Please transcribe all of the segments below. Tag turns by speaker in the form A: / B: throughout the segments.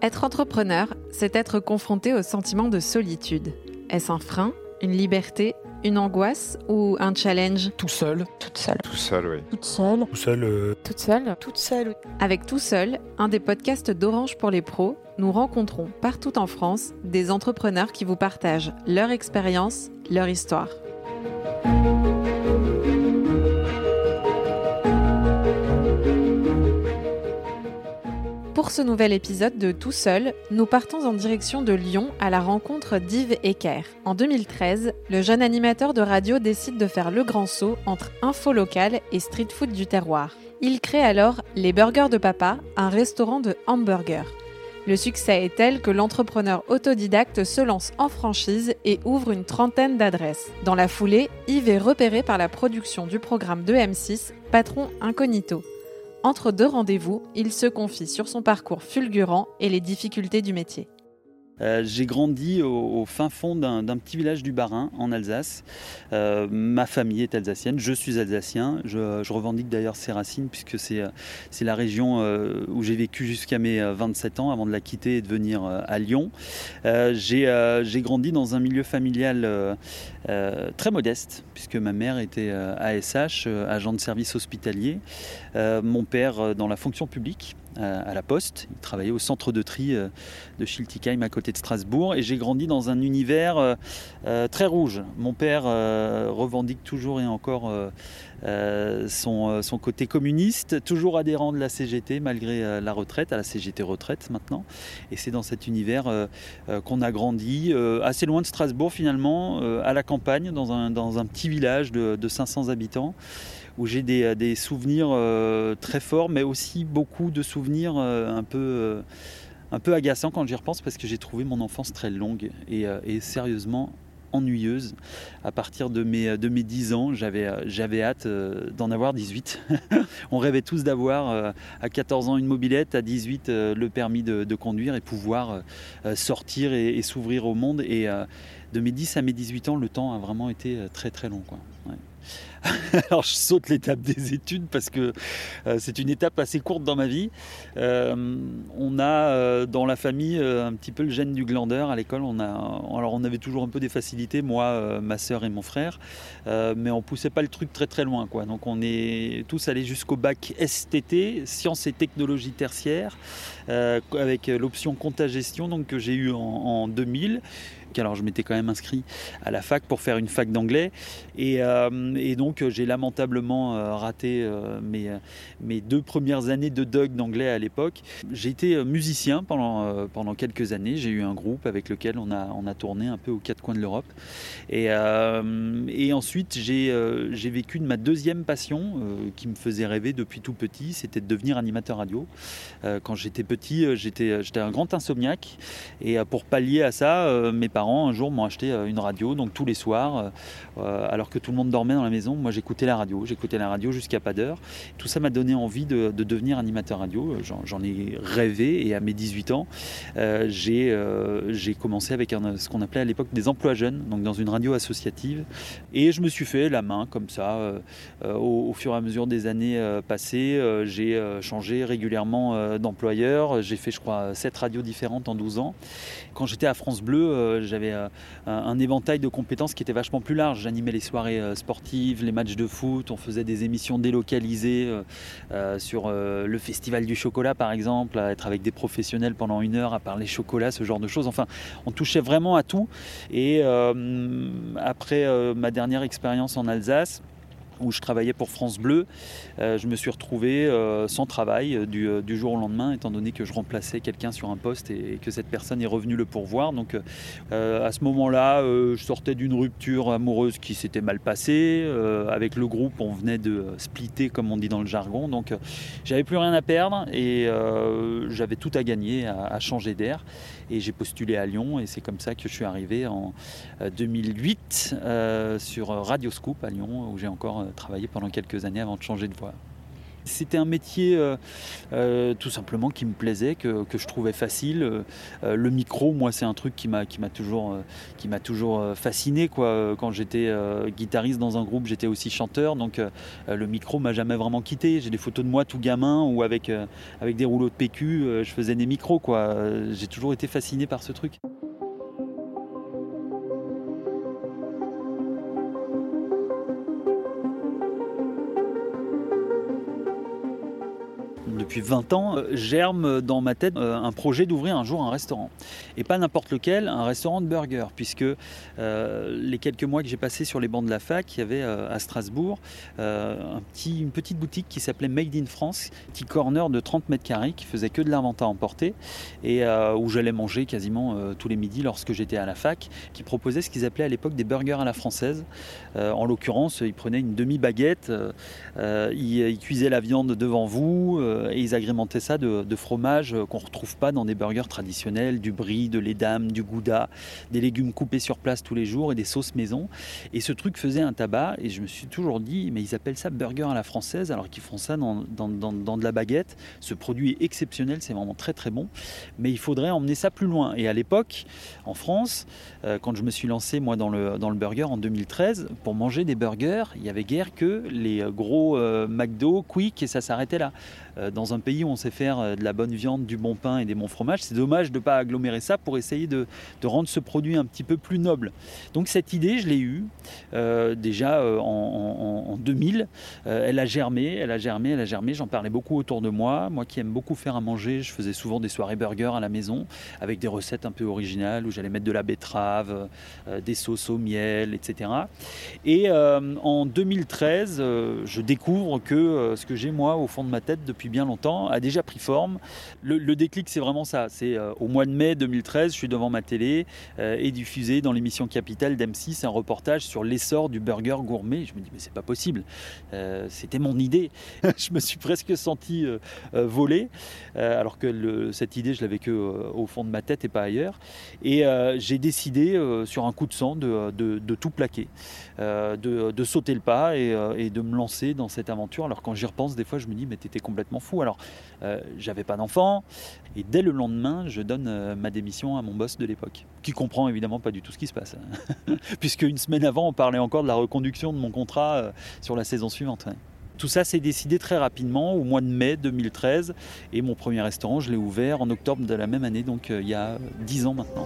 A: Être entrepreneur, c'est être confronté au sentiment de solitude. Est-ce un frein, une liberté, une angoisse ou un challenge ?
B: Tout seul.
C: Toute seule.
D: Tout seul, oui.
C: Toute seule.
B: Tout seul.
C: Toute seule.
E: Toute seule.
A: Avec Tout seul, un des podcasts d'Orange pour les pros, nous rencontrons partout en France des entrepreneurs qui vous partagent leur expérience, leur histoire. Pour ce nouvel épisode de Tout seul, nous partons en direction de Lyon à la rencontre d'Yves Ecker. En 2013, le jeune animateur de radio décide de faire le grand saut entre info locale et street food du terroir. Il crée alors Les Burgers de Papa, un restaurant de hamburgers. Le succès est tel que l'entrepreneur autodidacte se lance en franchise et ouvre une trentaine d'adresses. Dans la foulée, Yves est repéré par la production du programme de M6, Patron Incognito. Entre deux rendez-vous, il se confie sur son parcours fulgurant et les difficultés du métier.
F: J'ai grandi au fin fond d'un petit village du Bas-Rhin, en Alsace. Ma famille est alsacienne, je suis alsacien. Je revendique d'ailleurs ces racines puisque c'est la région où j'ai vécu jusqu'à mes 27 ans avant de la quitter et de venir à Lyon. J'ai grandi dans un milieu familial très modeste puisque ma mère était ASH, agent de service hospitalier. Mon père dans la fonction publique. À la Poste, il travaillait au centre de tri de Schiltigheim à côté de Strasbourg et j'ai grandi dans un univers très rouge. Mon père revendique toujours et encore son côté communiste, toujours adhérent de la CGT malgré la retraite, à la CGT retraite maintenant. Et c'est dans cet univers qu'on a grandi, assez loin de Strasbourg finalement, à la campagne, dans un petit village de 500 habitants. Où j'ai des souvenirs très forts, mais aussi beaucoup de souvenirs un peu agaçants quand j'y repense, parce que j'ai trouvé mon enfance très longue et sérieusement ennuyeuse. À partir de mes 10 ans, j'avais hâte d'en avoir 18. On rêvait tous d'avoir à 14 ans une mobilette, à 18 le permis de conduire et pouvoir sortir et s'ouvrir au monde. Et de mes 10 à mes 18 ans, le temps a vraiment été très très long, quoi. Ouais. Alors je saute l'étape des études parce que c'est une étape assez courte dans ma vie. On a dans la famille un petit peu le gène du glandeur. À l'école, on avait toujours un peu des facilités, moi, ma sœur et mon frère, mais on poussait pas le truc très très loin, quoi. Donc on est tous allés jusqu'au bac STT, sciences et technologies tertiaires, avec l'option compta-gestion, donc que j'ai eu en 2000. Alors je m'étais quand même inscrit à la fac pour faire une fac d'anglais et donc j'ai lamentablement raté mes 2 premières années de doc d'anglais à l'époque. J'ai été musicien pendant quelques années. J'ai eu un groupe avec lequel on a tourné un peu aux 4 coins de l'Europe et ensuite j'ai vécu de ma deuxième passion qui me faisait rêver depuis tout petit, c'était de devenir animateur radio. Quand j'étais petit, j'étais un grand insomniaque et pour pallier à ça, mes parents un jour m'ont acheté une radio, donc tous les soirs, alors que tout le monde dormait dans la maison, moi j'écoutais la radio jusqu'à pas d'heure. Tout ça m'a donné envie de devenir animateur radio, j'en ai rêvé et à mes 18 ans, j'ai commencé avec ce qu'on appelait à l'époque des emplois jeunes, donc dans une radio associative, et je me suis fait la main comme ça, au fur et à mesure des années passées, j'ai changé régulièrement d'employeur, j'ai fait je crois 7 radios différentes en 12 ans. Quand j'étais à France Bleu, j'avais un éventail de compétences qui était vachement plus large. J'animais les soirées sportives, les matchs de foot, on faisait des émissions délocalisées sur le festival du chocolat par exemple, à être avec des professionnels pendant 1 heure à parler chocolat, ce genre de choses. Enfin, on touchait vraiment à tout. Et après ma dernière expérience en Alsace, où je travaillais pour France Bleu, je me suis retrouvé sans travail du jour au lendemain, étant donné que je remplaçais quelqu'un sur un poste et que cette personne est revenue le pourvoir. Donc à ce moment-là, je sortais d'une rupture amoureuse qui s'était mal passée. Avec le groupe, on venait de splitter, comme on dit dans le jargon. Donc j'avais plus rien à perdre et j'avais tout à gagner à changer d'air. Et j'ai postulé à Lyon et c'est comme ça que je suis arrivé en 2008 sur Radio Scoop à Lyon, où j'ai encore travaillé pendant quelques années avant de changer de voie. C'était un métier tout simplement qui me plaisait, que je trouvais facile. Le micro, moi, c'est un truc qui m'a toujours fasciné, quoi. Quand j'étais guitariste dans un groupe, j'étais aussi chanteur, donc le micro m'a jamais vraiment quitté. J'ai des photos de moi tout gamin ou avec des rouleaux de PQ, je faisais des micros, quoi. J'ai toujours été fasciné par ce truc. Depuis 20 ans, germe dans ma tête un projet d'ouvrir un jour un restaurant. Et pas n'importe lequel, un restaurant de burgers, puisque les quelques mois que j'ai passés sur les bancs de la fac, il y avait à Strasbourg une petite boutique qui s'appelait Made in France, petit corner de 30 mètres carrés qui faisait que de la vente à emporter et où j'allais manger quasiment tous les midis lorsque j'étais à la fac, qui proposait ce qu'ils appelaient à l'époque des burgers à la française. En l'occurrence, ils prenaient une demi-baguette, ils cuisaient la viande devant vous, et ils agrémentaient ça de fromages qu'on ne retrouve pas dans des burgers traditionnels, du brie, de l'Edam, du gouda, des légumes coupés sur place tous les jours et des sauces maison. Et ce truc faisait un tabac et je me suis toujours dit, mais ils appellent ça burger à la française alors qu'ils font ça dans de la baguette. Ce produit est exceptionnel, c'est vraiment très très bon, mais il faudrait emmener ça plus loin. Et à l'époque, en France, quand je me suis lancé moi dans le burger en 2013, pour manger des burgers, il n'y avait guère que les gros McDo, Quick, et ça s'arrêtait là. Dans un pays où on sait faire de la bonne viande, du bon pain et des bons fromages, c'est dommage de ne pas agglomérer ça pour essayer de rendre ce produit un petit peu plus noble. Donc cette idée, je l'ai eue déjà en 2000. Elle a germé, j'en parlais beaucoup autour de moi. Moi qui aime beaucoup faire à manger, je faisais souvent des soirées burgers à la maison avec des recettes un peu originales où j'allais mettre de la betterave, des sauces au miel, etc. Et en 2013, je découvre que ce que j'ai moi au fond de ma tête depuis bien longtemps a déjà pris forme. Le déclic, c'est vraiment ça. C'est au mois de mai 2013, je suis devant ma télé et diffusé dans l'émission Capital d'M6 un reportage sur l'essor du burger gourmet. Je me dis mais c'est pas possible. C'était mon idée. Je me suis presque senti volé, alors que cette idée, je l'avais que au fond de ma tête et pas ailleurs. Et j'ai décidé sur un coup de sang de tout plaquer, de sauter le pas et de me lancer dans cette aventure. Alors quand j'y repense, des fois, je me dis mais t'étais complètement fou. Alors j'avais pas d'enfant et dès le lendemain, je donne ma démission à mon boss de l'époque, qui comprend évidemment pas du tout ce qui se passe, puisque une semaine avant, on parlait encore de la reconduction de mon contrat sur la saison suivante. Ouais. Tout ça s'est décidé très rapidement au mois de mai 2013 et mon premier restaurant, je l'ai ouvert en octobre de la même année, donc il y a 10 ans maintenant.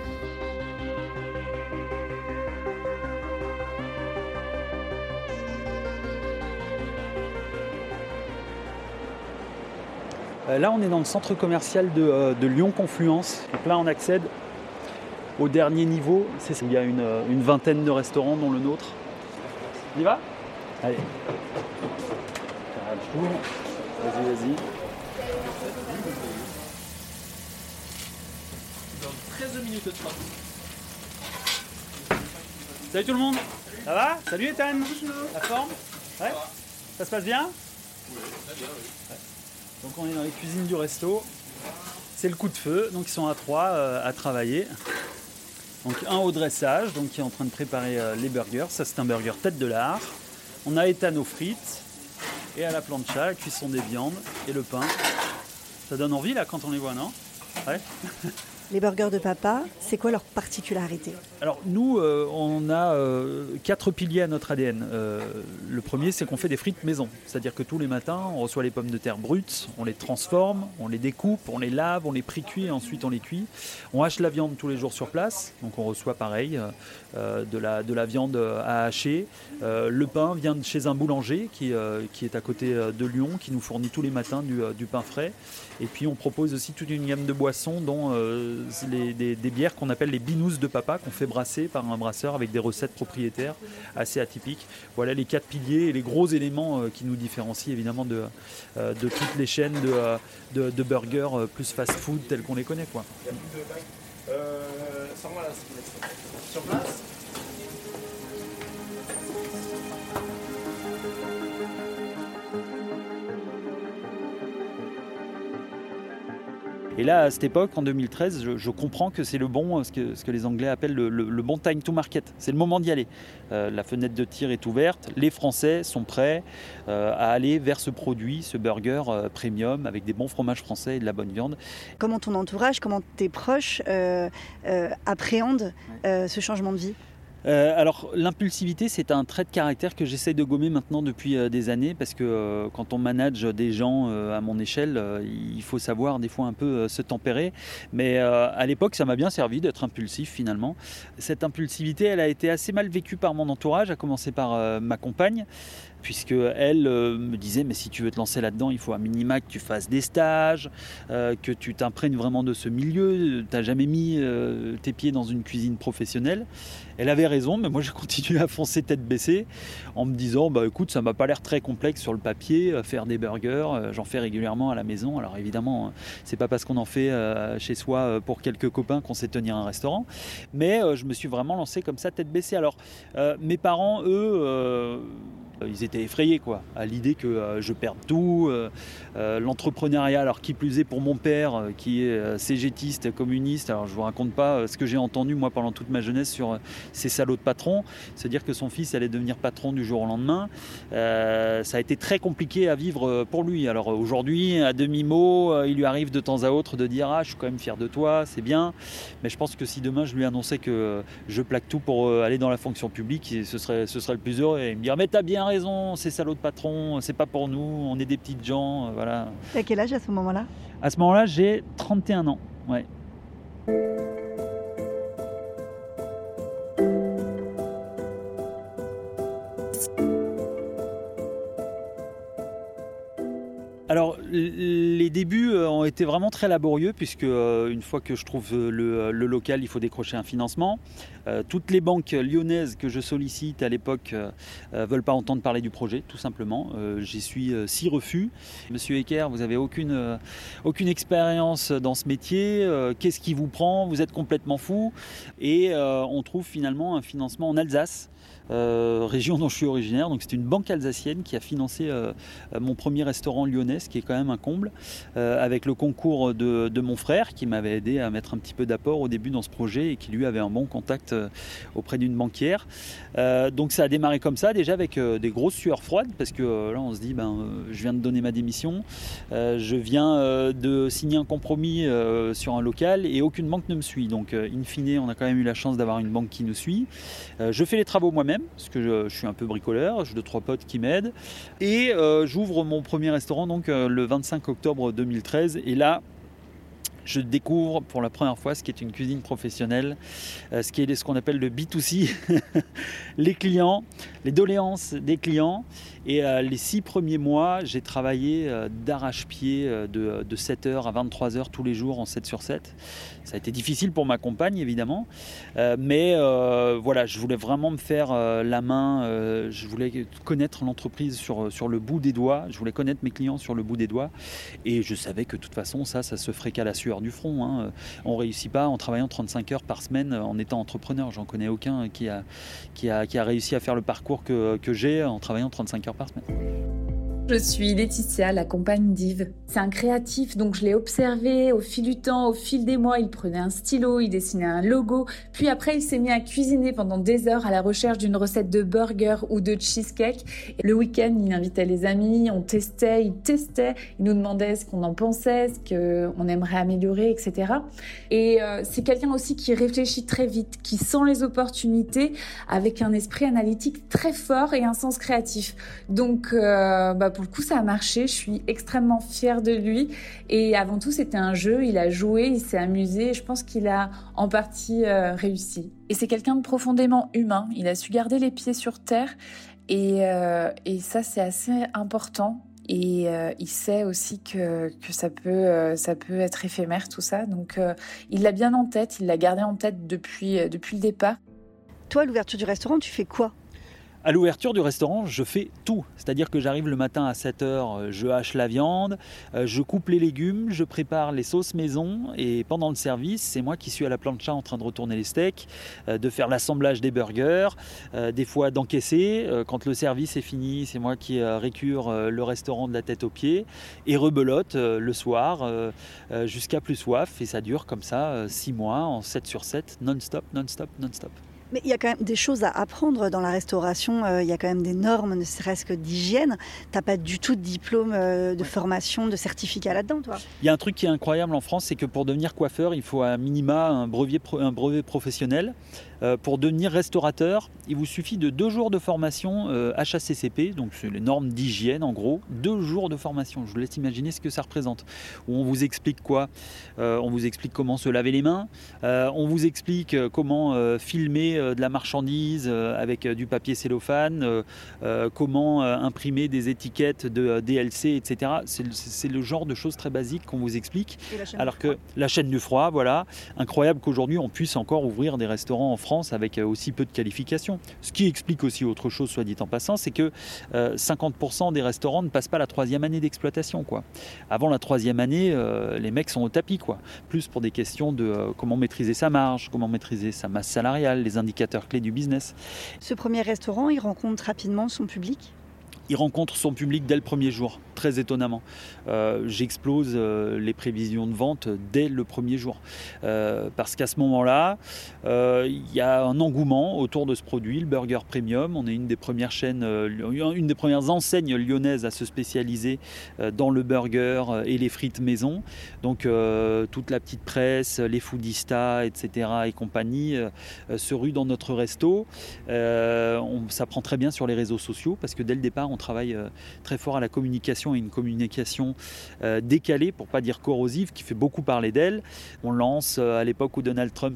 F: Là, on est dans le centre commercial de Lyon-Confluence. Donc là, on accède au dernier niveau. Il y a une vingtaine de restaurants, dont le nôtre. On y va ? Allez. Vas-y. Dans 13 minutes de temps. Salut tout le monde. Ça va ? Salut Ethan. La forme ? Ouais. Ça se passe bien ? Oui, très bien, oui. Ouais. Donc on est dans les cuisines du resto. C'est le coup de feu, donc ils sont à 3 à travailler. Donc un au dressage, donc qui est en train de préparer les burgers. Ça c'est un burger tête de lard. On a Ethan aux frites et à la plancha, la cuisson des viandes et le pain. Ça donne envie là quand on les voit, non ? Ouais.
B: Les burgers de papa, c'est quoi leur particularité ?
F: Alors nous, on a 4 piliers à notre ADN. Le premier, c'est qu'on fait des frites maison. C'est-à-dire que tous les matins, on reçoit les pommes de terre brutes, on les transforme, on les découpe, on les lave, on les pré-cuit et ensuite on les cuit. On hache la viande tous les jours sur place, donc on reçoit pareil de la viande à hacher. Le pain vient de chez un boulanger qui est à côté de Lyon, qui nous fournit tous les matins du pain frais. Et puis on propose aussi toute une gamme de boissons, dont des bières qu'on appelle les binous de papa, qu'on fait brasser par un brasseur avec des recettes propriétaires assez atypiques. Voilà les 4 piliers et les gros éléments qui nous différencient évidemment de toutes les chaînes de burgers plus fast-food telles qu'on les connaît, quoi. Il y a plus de bagues. Sur place. Et là, à cette époque, en 2013, je comprends que c'est le bon, ce que les Anglais appellent le bon time to market. C'est le moment d'y aller. La fenêtre de tir est ouverte. Les Français sont prêts à aller vers ce produit, ce burger premium avec des bons fromages français et de la bonne viande.
B: Comment ton entourage, comment tes proches appréhendent ce changement de vie ?
F: Alors l'impulsivité, c'est un trait de caractère que j'essaie de gommer maintenant depuis des années, parce que quand on manage des gens à mon échelle, il faut savoir des fois un peu se tempérer. Mais à l'époque, ça m'a bien servi d'être impulsif finalement. Cette impulsivité, elle a été assez mal vécue par mon entourage, à commencer par ma compagne, puisque elle me disait mais si tu veux te lancer là-dedans, il faut à minima que tu fasses des stages, que tu t'imprègnes vraiment de ce milieu. T'as jamais mis tes pieds dans une cuisine professionnelle. Elle avait raison, mais moi j'ai continué à foncer tête baissée en me disant bah écoute, ça m'a pas l'air très complexe sur le papier, faire des burgers, j'en fais régulièrement à la maison. Alors évidemment, c'est pas parce qu'on en fait chez soi pour quelques copains qu'on sait tenir un restaurant, mais je me suis vraiment lancé comme ça tête baissée. Alors mes parents, eux, ils étaient effrayés à l'idée que je perde tout, l'entrepreneuriat, alors qui plus est pour mon père qui est cégétiste, communiste. Alors je vous raconte pas ce que j'ai entendu moi pendant toute ma jeunesse sur ces salauds de patrons, c'est-à-dire que son fils allait devenir patron du jour au lendemain. Ça a été très compliqué à vivre pour lui. Alors aujourd'hui, à demi-mot, il lui arrive de temps à autre de dire je suis quand même fier de toi, c'est bien, mais je pense que si demain je lui annonçais que je plaque tout pour aller dans la fonction publique, ce serait le plus heureux, et il me dirait mais t'as bien raison, ces salauds de patrons, c'est pas pour nous, on est des petites gens, voilà.
B: Et à quel âge à ce moment-là ?
F: À ce moment-là, j'ai 31 ans, ouais. Alors les débuts ont été vraiment très laborieux, puisque une fois que je trouve le local, il faut décrocher un financement. Toutes les banques lyonnaises que je sollicite à l'époque veulent pas entendre parler du projet, tout simplement. J'y suis 6 refus. Monsieur Ecker, vous avez aucune expérience dans ce métier. Qu'est-ce qui vous prend ? Vous êtes complètement fou. Et on trouve finalement un financement en Alsace. Région dont je suis originaire, donc c'est une banque alsacienne qui a financé mon premier restaurant lyonnais, ce qui est quand même un comble, avec le concours de mon frère qui m'avait aidé à mettre un petit peu d'apport au début dans ce projet et qui lui avait un bon contact auprès d'une banquière. Donc ça a démarré comme ça, déjà avec des grosses sueurs froides, parce que là on se dit je viens de donner ma démission, je viens de signer un compromis sur un local et aucune banque ne me suit, donc in fine on a quand même eu la chance d'avoir une banque qui nous suit. Je fais les travaux moi-même, parce que je suis un peu bricoleur, j'ai 2-3 potes qui m'aident, et j'ouvre mon premier restaurant donc le 25 octobre 2013, et là je découvre pour la première fois ce qu'est une cuisine professionnelle, ce qui est ce qu'on appelle le B2C, les clients, les doléances des clients. Et les 6 premiers mois, j'ai travaillé d'arrache-pied de 7h à 23h tous les jours en 7/7. Ça a été difficile pour ma compagne, évidemment. Mais voilà, je voulais vraiment me faire la main. Je voulais connaître l'entreprise sur le bout des doigts. Je voulais connaître mes clients sur le bout des doigts. Et je savais que de toute façon, ça se ferait qu'à la sueur du front. Hein. On ne réussit pas en travaillant 35 heures par semaine en étant entrepreneur. J'en connais aucun qui a réussi à faire le parcours que j'ai en travaillant 35 heures par semaine.
C: Je suis Laetitia, la compagne d'Yves. C'est un créatif, donc je l'ai observé au fil du temps, au fil des mois. Il prenait un stylo, il dessinait un logo, puis après il s'est mis à cuisiner pendant des heures à la recherche d'une recette de burger ou de cheesecake. Et le week-end, il invitait les amis, on testait, il nous demandait ce qu'on en pensait, ce qu'on aimerait améliorer, etc. Et c'est quelqu'un aussi qui réfléchit très vite, qui sent les opportunités avec un esprit analytique très fort et un sens créatif. Donc pour le coup, ça a marché. Je suis extrêmement fière de lui. Et avant tout, c'était un jeu. Il a joué, il s'est amusé. Et je pense qu'il a en partie réussi. Et c'est quelqu'un de profondément humain. Il a su garder les pieds sur terre. Et ça, c'est assez important. Et il sait aussi que ça peut être éphémère, tout ça. Donc, il l'a bien en tête. Il l'a gardé en tête depuis le départ.
B: Toi, à l'ouverture du restaurant, tu fais quoi ?
F: À l'ouverture du restaurant, je fais tout. C'est-à-dire que j'arrive le matin à 7h, je hache la viande, je coupe les légumes, je prépare les sauces maison et pendant le service, c'est moi qui suis à la plancha en train de retourner les steaks, de faire l'assemblage des burgers, des fois d'encaisser. Quand le service est fini, c'est moi qui récure le restaurant de la tête aux pieds et rebelote le soir jusqu'à plus soif. Et ça dure comme ça 6 mois en 7/7, non-stop, non-stop, non-stop.
B: Mais il y a quand même des choses à apprendre dans la restauration. Il y a quand même des normes, ne serait-ce que d'hygiène. Tu n'as pas du tout de diplôme de formation, de certificat là-dedans, toi.
F: Il y a un truc qui est incroyable en France, c'est que pour devenir coiffeur, il faut à minima un brevet professionnel. Pour devenir restaurateur, il vous suffit de 2 jours de formation HACCP, donc c'est les normes d'hygiène en gros. 2 jours de formation, je vous laisse imaginer ce que ça représente. Où on vous explique quoi ? On vous explique comment se laver les mains, on vous explique comment filmer de la marchandise avec du papier cellophane, comment imprimer des étiquettes de DLC, etc. C'est le genre de choses très basiques qu'on vous explique. Alors que la chaîne du froid, voilà, incroyable qu'aujourd'hui on puisse encore ouvrir des restaurants en France avec aussi peu de qualifications. Ce qui explique aussi autre chose, soit dit en passant, c'est que 50% des restaurants ne passent pas la 3e année d'exploitation, quoi. Avant la 3e année, les mecs sont au tapis, quoi. Plus pour des questions de comment maîtriser sa marge, comment maîtriser sa masse salariale, les indicateurs clés du business.
B: Ce premier restaurant, il rencontre rapidement son public ?
F: Il rencontre son public dès le premier jour, très étonnamment. J'explose les prévisions de vente dès le premier jour. Parce qu'à ce moment-là, il y a un engouement autour de ce produit, le burger premium. On est une des premières chaînes, une des premières enseignes lyonnaises à se spécialiser dans le burger et les frites maison. Donc toute la petite presse, les foodistas, etc. et compagnie se ruent dans notre resto. Ça prend très bien sur les réseaux sociaux parce que dès le départ, on travaille très fort à la communication et une communication décalée, pour ne pas dire corrosive, qui fait beaucoup parler d'elle. On lance, à l'époque où Donald Trump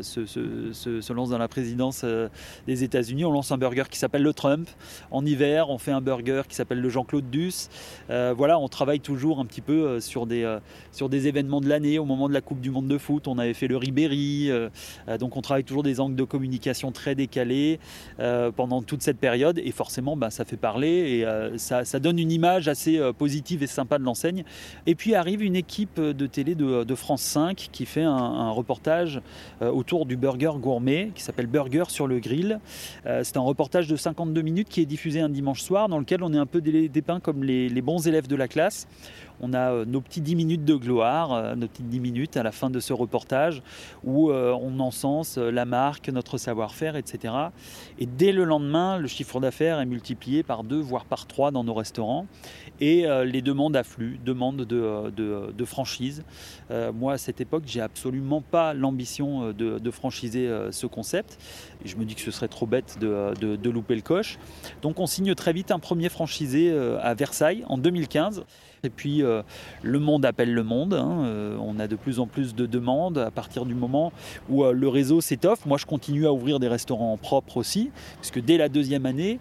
F: se lance dans la présidence des États-Unis, on lance un burger qui s'appelle le Trump. En hiver, on fait un burger qui s'appelle le Jean-Claude Duss. Voilà, on travaille toujours un petit peu sur des événements de l'année. Au moment de la Coupe du Monde de foot, on avait fait le Ribéry. Donc on travaille toujours des angles de communication très décalés pendant toute cette période. Et forcément, ça fait parler. Et ça donne une image assez positive et sympa de l'enseigne. Et puis arrive une équipe de télé de France 5 qui fait un reportage autour du burger gourmet qui s'appelle Burger sur le grill. C'est un reportage de 52 minutes qui est diffusé un dimanche soir dans lequel on est un peu dépeint comme les bons élèves de la classe. On a nos petits 10 minutes de gloire, nos petites 10 minutes à la fin de ce reportage où on encense la marque, notre savoir-faire, etc. Et dès le lendemain, le chiffre d'affaires est multiplié par 2, voire par 3 dans nos restaurants. Et les demandes affluent, demandes de franchise. Moi, à cette époque, j'ai absolument pas l'ambition de franchiser ce concept. Et je me dis que ce serait trop bête de louper le coche. Donc on signe très vite un premier franchisé à Versailles en 2015. Et puis le monde appelle le monde, on a de plus en plus de demandes à partir du moment où le réseau s'étoffe. Moi je continue à ouvrir des restaurants propres aussi, puisque dès la 2e année,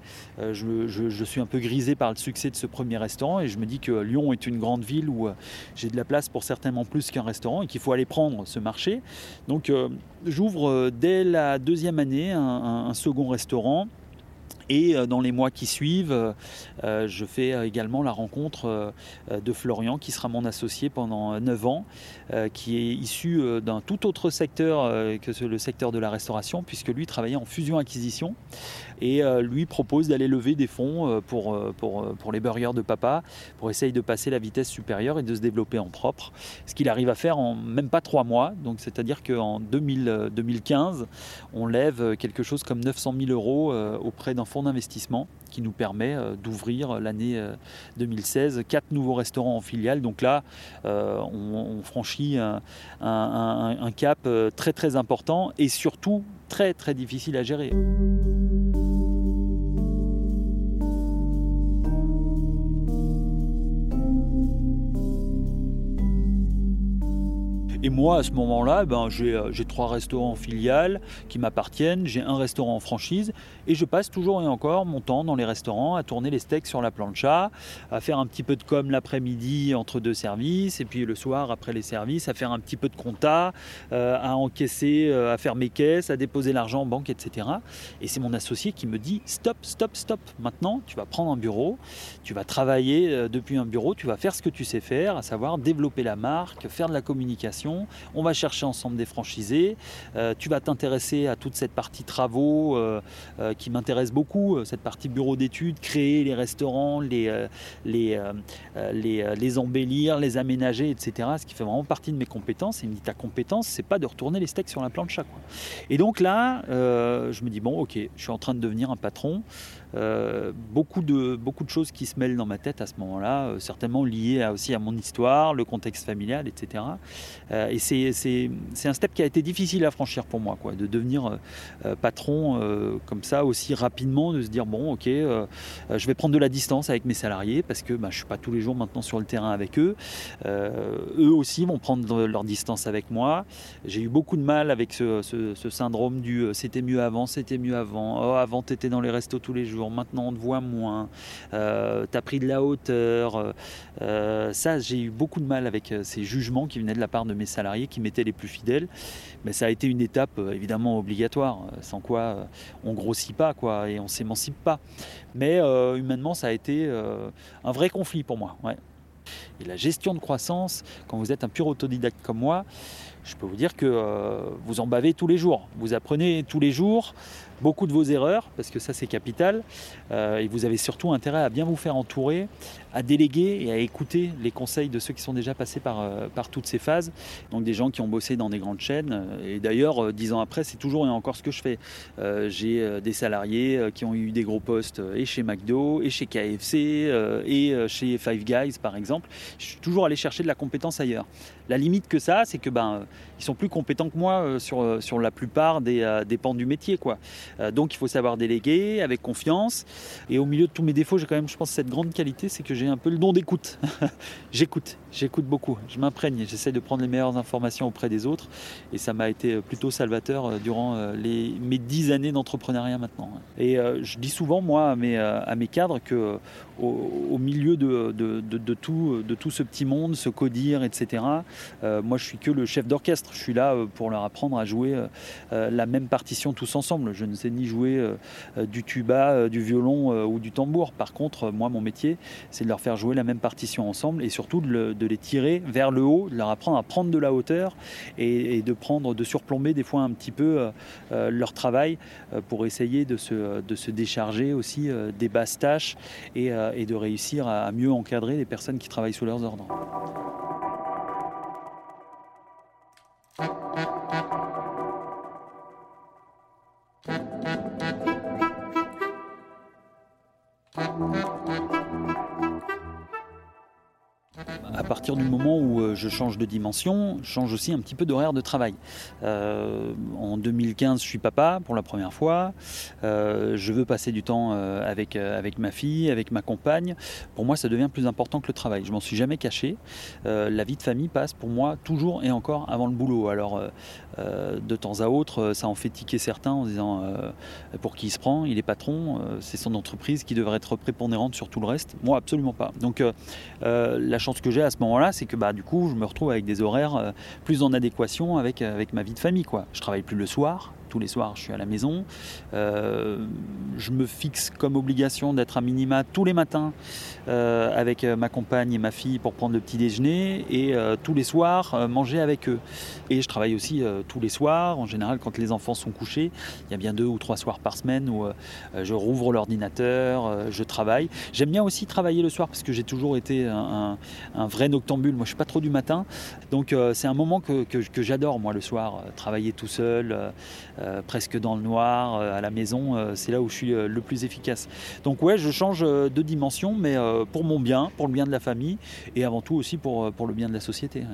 F: je suis un peu grisé par le succès de ce premier restaurant et je me dis que Lyon est une grande ville où j'ai de la place pour certainement plus qu'un restaurant et qu'il faut aller prendre ce marché. Donc j'ouvre dès la 2e année un second restaurant. Et dans les mois qui suivent, je fais également la rencontre de Florian, qui sera mon associé pendant 9 ans, qui est issu d'un tout autre secteur que le secteur de la restauration, puisque lui travaillait en fusion-acquisition. Et lui propose d'aller lever des fonds pour les burgers de papa, pour essayer de passer la vitesse supérieure et de se développer en propre. Ce qu'il arrive à faire en même pas 3 mois. Donc c'est-à-dire qu'en 2015, on lève quelque chose comme 900 000 euros auprès d'un fonds d'investissement qui nous permet d'ouvrir l'année 2016 4 nouveaux restaurants en filiale. Donc là, on franchit un cap très très important et surtout très très difficile à gérer. Et moi, à ce moment-là, j'ai 3 restaurants filiales qui m'appartiennent, j'ai un restaurant en franchise et je passe toujours et encore mon temps dans les restaurants à tourner les steaks sur la plancha, à faire un petit peu de com l'après-midi entre 2 services et puis le soir après les services à faire un petit peu de compta, à encaisser, à faire mes caisses, à déposer l'argent en banque, etc. Et c'est mon associé qui me dit stop. Maintenant, tu vas prendre un bureau, tu vas travailler depuis un bureau, tu vas faire ce que tu sais faire, à savoir développer la marque, faire de la communication. On va chercher ensemble des franchisés. Tu vas t'intéresser à toute cette partie travaux qui m'intéresse beaucoup, cette partie bureau d'études, créer les restaurants, les embellir, les aménager, etc. Ce qui fait vraiment partie de mes compétences. Il me dit ta compétence, c'est pas de retourner les steaks sur la plancha, quoi. Et donc là, je me dis bon, ok, je suis en train de devenir un patron. Beaucoup de choses qui se mêlent dans ma tête à ce moment-là, certainement liées aussi à mon histoire, le contexte familial, etc. Et c'est un step qui a été difficile à franchir pour moi, quoi, de devenir patron comme ça aussi rapidement, de se dire bon, ok, je vais prendre de la distance avec mes salariés parce que je ne suis pas tous les jours maintenant sur le terrain avec eux. Eux aussi vont prendre leur distance avec moi. J'ai eu beaucoup de mal avec ce syndrome du c'était mieux avant, oh, avant tu étais dans les restos tous les jours, maintenant on te voit moins, t'as pris de la hauteur, ça j'ai eu beaucoup de mal avec ces jugements qui venaient de la part de mes salariés qui m'étaient les plus fidèles, mais ça a été une étape évidemment obligatoire, sans quoi on grossit pas, quoi, et on s'émancipe pas, mais humainement ça a été un vrai conflit pour moi, ouais. Et la gestion de croissance, quand vous êtes un pur autodidacte comme moi, je peux vous dire que vous en bavez tous les jours. Vous apprenez tous les jours beaucoup de vos erreurs, parce que ça c'est capital, et vous avez surtout intérêt à bien vous faire entourer, à déléguer et à écouter les conseils de ceux qui sont déjà passés par toutes ces phases, donc des gens qui ont bossé dans des grandes chaînes, et d'ailleurs 10 ans après c'est toujours et encore ce que je fais. J'ai des salariés qui ont eu des gros postes et chez McDo, et chez KFC, et chez Five Guys par exemple. Je suis toujours allé chercher de la compétence ailleurs. La limite que ça, c'est que ils sont plus compétents que moi sur la plupart des pans du métier, quoi. Donc il faut savoir déléguer avec confiance. Et au milieu de tous mes défauts, j'ai quand même, je pense, cette grande qualité, c'est que j'ai un peu le don d'écoute. J'écoute beaucoup. Je m'imprègne, j'essaie de prendre les meilleures informations auprès des autres. Et ça m'a été plutôt salvateur durant mes 10 années d'entrepreneuriat maintenant. Et je dis souvent, moi, à mes cadres, que au milieu de tout ce petit monde, ce codir, etc., moi je suis que le chef d'orchestre. Je suis là pour leur apprendre à jouer la même partition tous ensemble. Je ne sais ni jouer du tuba, du violon ou du tambour. Par contre, moi mon métier, c'est de leur faire jouer la même partition ensemble et surtout de les tirer vers le haut, de leur apprendre à prendre de la hauteur et de surplomber des fois un petit peu leur travail pour essayer de se décharger aussi des basses tâches et de réussir à mieux encadrer les personnes qui travaillent sous leurs ordres. À partir du moment où je change de dimension, je change aussi un petit peu d'horaire de travail. En 2015, je suis papa pour la première fois. Je veux passer du temps avec ma fille, avec ma compagne. Pour moi, ça devient plus important que le travail. Je m'en suis jamais caché. La vie de famille passe pour moi toujours et encore avant le boulot. Alors, de temps à autre, ça en fait tiquer certains en disant pour qui il se prend, il est patron, c'est son entreprise qui devrait être prépondérante sur tout le reste. Moi, absolument pas. Donc, la chance que j'ai à ce moment-là, c'est que du coup, je me retrouve avec des horaires plus en adéquation avec ma vie de famille, quoi. Je travaille plus le soir. Tous les soirs, je suis à la maison. Je me fixe comme obligation d'être à minima tous les matins avec ma compagne et ma fille pour prendre le petit déjeuner et tous les soirs manger avec eux. Et je travaille aussi tous les soirs. En général, quand les enfants sont couchés, il y a bien 2 ou 3 soirs par semaine où je rouvre l'ordinateur, je travaille. J'aime bien aussi travailler le soir parce que j'ai toujours été un vrai noctambule. Moi, je suis pas trop du matin. Donc, c'est un moment que j'adore, moi, le soir. Travailler tout seul, presque dans le noir, à la maison, c'est là où je suis le plus efficace. Donc ouais, je change de dimension, mais pour mon bien, pour le bien de la famille, et avant tout aussi pour le bien de la société.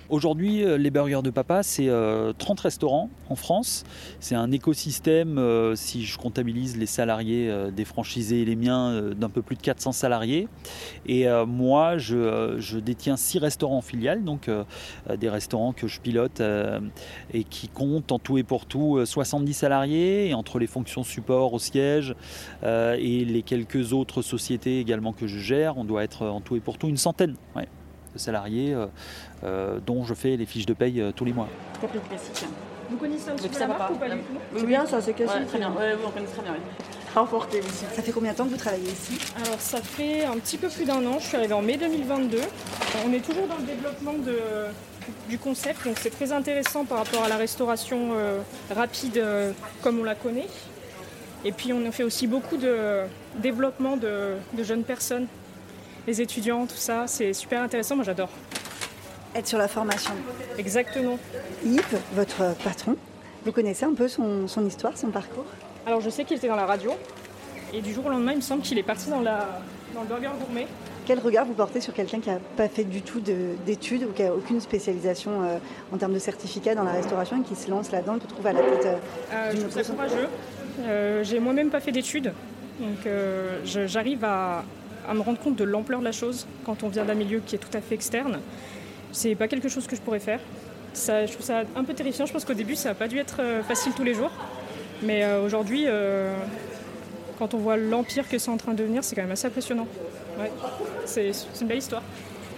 F: Aujourd'hui, les Burgers de Papa, c'est 30 restaurants en France. C'est un écosystème, si je comptabilise les salariés des franchisés et les miens, d'un peu plus de 400 salariés. Et moi, je détiens 6 restaurants en filiale, donc des restaurants que je pilote et qui comptent en tout et pour tout 70 salariés. Et entre les fonctions support au siège et les quelques autres sociétés également que je gère, on doit être en tout et pour tout une centaine. Ouais, de salariés dont je fais les fiches de paye tous les mois.
D: Classique.
E: Vous connaissez un petit peu la marque ou pas du tout?
D: Oui, bien, ça c'est classique. Ouais, très bien. Ouais, on connaît très bien. Emporté aussi.
B: Ça fait combien de temps que vous travaillez ici?
E: Alors ça fait un petit peu plus d'1 an, je suis arrivée en mai 2022. On est toujours dans le développement du concept, donc c'est très intéressant par rapport à la restauration rapide comme on la connaît. Et puis on a fait aussi beaucoup de développement de jeunes personnes, les étudiants, tout ça, c'est super intéressant, moi j'adore.
B: Être sur la formation.
E: Exactement.
B: Yves, votre patron, vous connaissez un peu son histoire, son parcours?
E: Alors je sais qu'il était dans la radio, et du jour au lendemain il me semble qu'il est parti dans le burger gourmet.
B: Quel regard vous portez sur quelqu'un qui n'a pas fait du tout d'études ou qui n'a aucune spécialisation en termes de certificat dans la restauration et qui se lance là-dedans, qui se trouve à la tête
E: Je trouve ça courageux. J'ai moi-même pas fait d'études, donc j'arrive à me rendre compte de l'ampleur de la chose quand on vient d'un milieu qui est tout à fait externe. C'est pas quelque chose que je pourrais faire. Je trouve ça un peu terrifiant. Je pense qu'au début, ça n'a pas dû être facile tous les jours. Mais aujourd'hui, quand on voit l'empire que c'est en train de devenir, c'est quand même assez impressionnant. Ouais. C'est une belle histoire.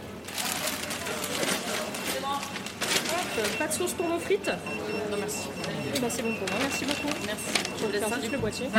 E: Pas de sauce pour nos frites?
D: Non, merci.
E: Eh ben, c'est bon pour moi. Merci beaucoup.
D: Merci.
E: Je vais faire juste le boîtier.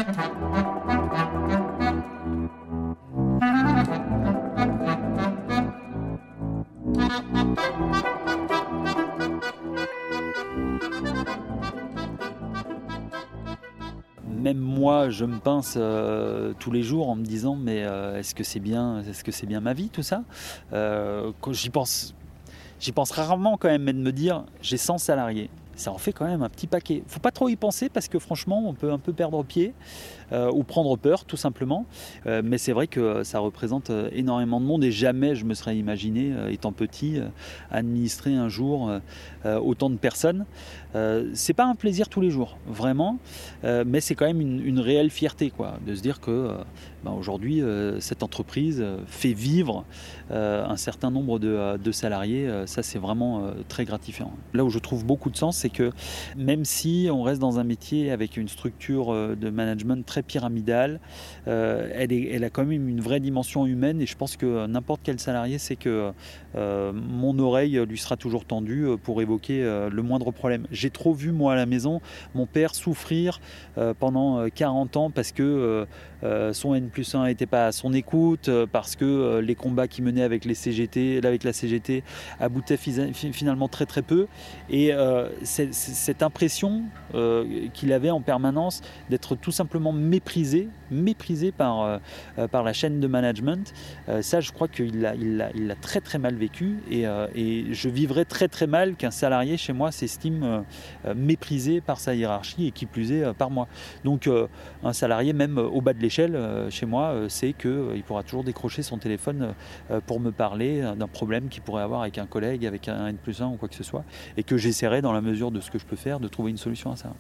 F: Même moi, je me pince tous les jours en me disant mais est-ce que c'est bien ma vie tout ça? Quand j'y pense rarement quand même, mais de me dire j'ai 100 salariés. Ça en fait quand même un petit paquet. Faut pas trop y penser parce que franchement, on peut un peu perdre pied ou prendre peur tout simplement. Mais c'est vrai que ça représente énormément de monde et jamais je me serais imaginé, étant petit, administrer un jour autant de personnes. C'est pas un plaisir tous les jours, vraiment, mais c'est quand même une réelle fierté, quoi, de se dire que aujourd'hui, cette entreprise fait vivre un certain nombre de salariés. Ça, c'est vraiment très gratifiant. Là où je trouve beaucoup de sens, c'est que même si on reste dans un métier avec une structure de management très pyramidale, elle a quand même une vraie dimension humaine et je pense que n'importe quel salarié sait que mon oreille lui sera toujours tendue pour évoquer le moindre problème. J'ai trop vu, moi, à la maison, mon père souffrir pendant 40 ans parce que son N+1 n'était pas à son écoute, parce que les combats qu'il menait avec la CGT aboutaient finalement très très peu. Et cette impression qu'il avait en permanence d'être tout simplement méprisé par la chaîne de management, ça je crois qu'il l'a très très mal vécu et je vivrais très très mal qu'un salarié chez moi s'estime méprisé par sa hiérarchie et qui plus est par moi. Donc un salarié même au bas de l'échelle chez moi sait qu'il pourra toujours décrocher son téléphone pour me parler d'un problème qu'il pourrait avoir avec un collègue, avec un N+1 ou quoi que ce soit, et que j'essaierai dans la mesure de ce que je peux faire de trouver une solution à ça.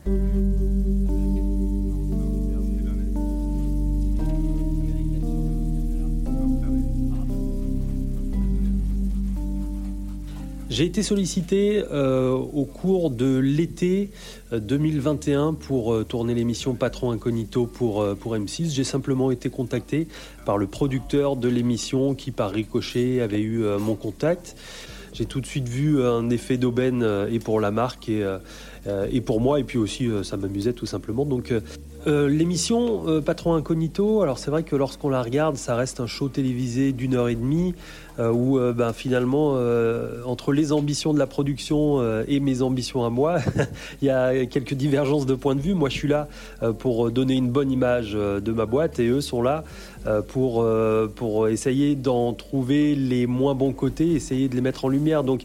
G: J'ai été sollicité au cours de l'été 2021 pour tourner l'émission Patron Incognito pour M6. J'ai simplement été contacté par le producteur de l'émission qui, par ricochet, avait eu mon contact. J'ai tout de suite vu un effet d'aubaine et pour la marque et pour moi, et puis aussi ça m'amusait tout simplement. Donc l'émission Patron Incognito, alors c'est vrai que lorsqu'on la regarde, ça reste un show télévisé d'1h30 où finalement entre les ambitions de la production et mes ambitions à moi, il y a quelques divergences de point de vue. Moi je suis là pour donner une bonne image de ma boîte et eux sont là pour essayer d'en trouver les moins bons côtés, essayer de les mettre en lumière. Donc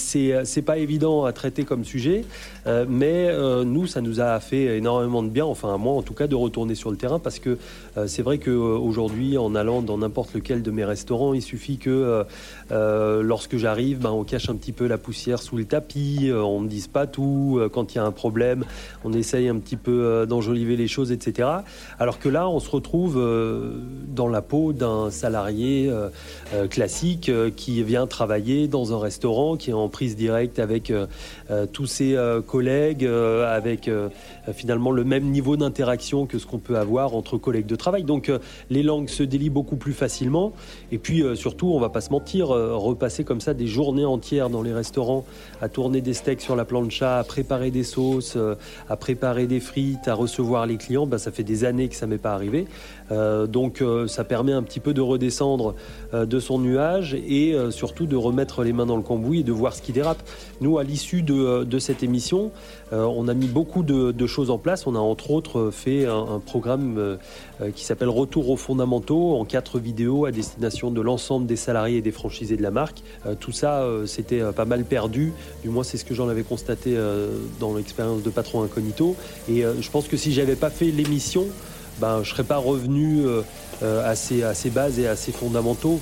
G: c'est pas évident à traiter comme sujet, mais nous ça nous a fait énormément de bien, enfin à moi en tout cas de retourner sur le terrain, parce que c'est vrai qu'aujourd'hui, en allant dans n'importe lequel de mes restaurants, il suffit que lorsque j'arrive, on cache un petit peu la poussière sous le tapis, on ne me dise pas tout, quand il y a un problème, on essaye un petit peu d'enjoliver les choses, etc. Alors que là, on se retrouve dans la peau d'un salarié classique qui vient travailler dans un restaurant, qui est en prise directe avec tous ses collègues, avec finalement le même niveau d'interaction que ce qu'on peut avoir entre collègues de travail. Donc les langues se délient beaucoup plus facilement. Et puis surtout, on va pas se mentir, repasser comme ça des journées entières dans les restaurants à tourner des steaks sur la plancha, à préparer des sauces, à préparer des frites, à recevoir les clients, ça fait des années que ça m'est pas arrivé. Donc ça permet un petit peu de redescendre de son nuage et surtout de remettre les mains dans le cambouis et de voir ce qui dérape. Nous, à l'issue de cette émission, on a mis beaucoup de choses en place. On a entre autres fait un programme qui s'appelle Retour aux fondamentaux en 4 vidéos à destination de l'ensemble des salariés et des franchisés de la marque. Tout ça, c'était pas mal perdu. Du moins, c'est ce que j'en avais constaté dans l'expérience de Patron Incognito. Et je pense que si j'avais pas fait l'émission, je ne serais pas revenu à ces bases et à ces fondamentaux.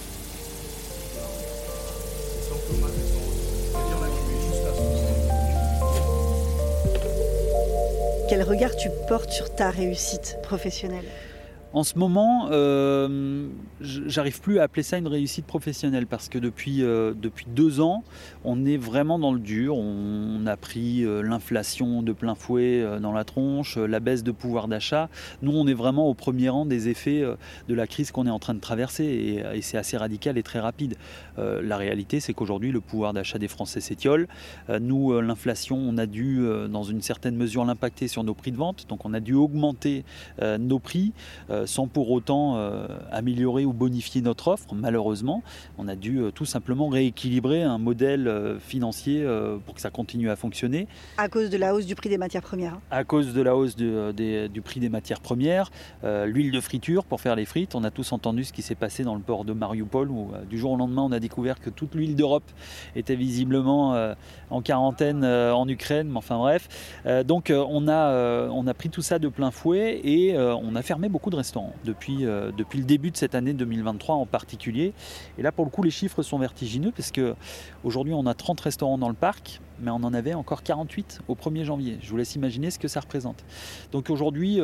B: Quel regard tu portes sur ta réussite professionnelle ?
F: En ce moment, j'arrive plus à appeler ça une réussite professionnelle parce que depuis 2 ans, on est vraiment dans le dur. On a pris l'inflation de plein fouet dans la tronche, la baisse de pouvoir d'achat. Nous, on est vraiment au premier rang des effets de la crise qu'on est en train de traverser et c'est assez radical et très rapide. La réalité, c'est qu'aujourd'hui, le pouvoir d'achat des Français s'étiole. Nous, l'inflation, on a dû, dans une certaine mesure, l'impacter sur nos prix de vente. Donc, on a dû augmenter nos prix. Sans pour autant améliorer ou bonifier notre offre. Malheureusement, on a dû tout simplement rééquilibrer un modèle financier pour que ça continue à fonctionner.
B: À cause de la hausse du prix des matières premières.
F: À cause de la hausse du prix des matières premières, l'huile de friture pour faire les frites. On a tous entendu ce qui s'est passé dans le port de Mariupol où du jour au lendemain, on a découvert que toute l'huile d'Europe était visiblement en quarantaine en Ukraine. Mais enfin bref, donc on a pris tout ça de plein fouet et on a fermé beaucoup de restaurants depuis le début de cette année 2023 en particulier. Et là, pour le coup, les chiffres sont vertigineux parce qu'aujourd'hui, on a 30 restaurants dans le parc, mais on en avait encore 48 au 1er janvier. Je vous laisse imaginer ce que ça représente. Donc aujourd'hui,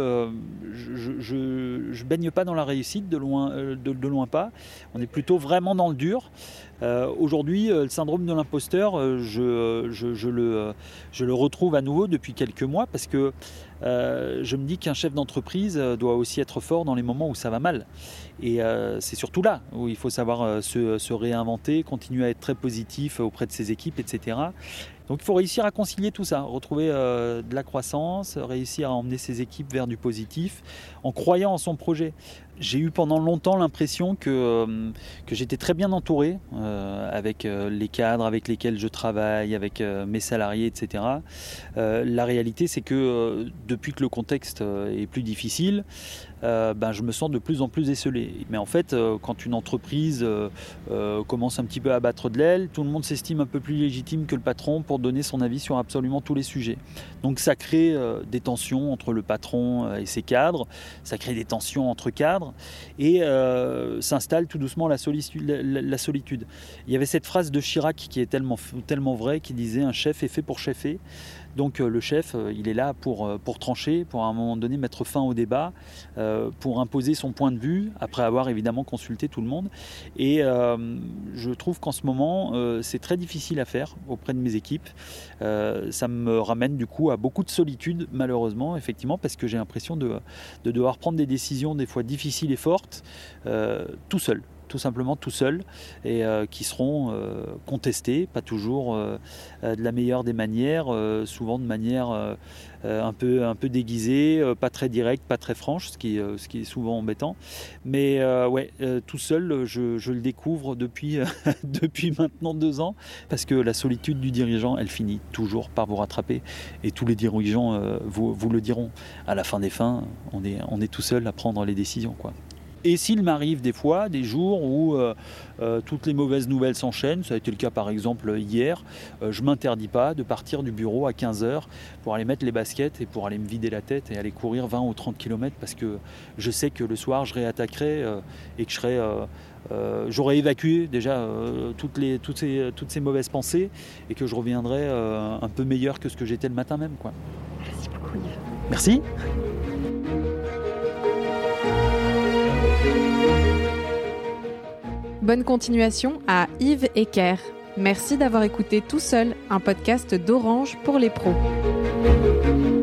F: je baigne pas dans la réussite, de loin pas. On est plutôt vraiment dans le dur. Aujourd'hui, le syndrome de l'imposteur, je le retrouve à nouveau depuis quelques mois parce que je me dis qu'un chef d'entreprise doit aussi être fort dans les moments où ça va mal. Et c'est surtout là où il faut savoir se réinventer, continuer à être très positif auprès de ses équipes, etc. Donc il faut réussir à concilier tout ça, retrouver de la croissance, réussir à emmener ses équipes vers du positif en croyant en son projet. J'ai eu pendant longtemps l'impression que j'étais très bien entouré avec les cadres avec lesquels je travaille, avec mes salariés, etc. La réalité, c'est que depuis que le contexte est plus difficile, je me sens de plus en plus esseulé. Mais en fait, quand une entreprise commence un petit peu à battre de l'aile, tout le monde s'estime un peu plus légitime que le patron pour donner son avis sur absolument tous les sujets. Donc ça crée des tensions entre le patron et ses cadres, ça crée des tensions entre cadres et s'installe tout doucement la solitude. Il y avait cette phrase de Chirac qui est tellement vraie, qui disait « un chef est fait pour cheffer ». Donc le chef, il est là pour trancher, pour à un moment donné mettre fin au débat, pour imposer son point de vue, après avoir évidemment consulté tout le monde. Et je trouve qu'en ce moment, c'est très difficile à faire auprès de mes équipes. Ça me ramène du coup à beaucoup de solitude, malheureusement, effectivement, parce que j'ai l'impression de devoir prendre des décisions des fois difficiles et fortes, tout seul. Tout simplement tout seul et qui seront contestés, pas toujours de la meilleure des manières, souvent de manière un peu déguisée, pas très directe, pas très franche, ce qui est souvent embêtant. Mais tout seul, je le découvre depuis maintenant 2 ans, parce que la solitude du dirigeant, elle finit toujours par vous rattraper, et tous les dirigeants vous le diront. À la fin des fins, on est tout seul à prendre les décisions, quoi. Et s'il m'arrive des fois, des jours où toutes les mauvaises nouvelles s'enchaînent, ça a été le cas par exemple hier, je ne m'interdis pas de partir du bureau à 15h pour aller mettre les baskets et pour aller me vider la tête et aller courir 20 ou 30 km parce que je sais que le soir je réattaquerai et que j'aurai évacué déjà toutes ces mauvaises pensées et que je reviendrai un peu meilleur que ce que j'étais le matin même, quoi.
B: Merci beaucoup, Yves.
F: Merci.
A: Bonne continuation à Yves Ecker. Merci d'avoir écouté Tout seul, un podcast d'Orange pour les pros.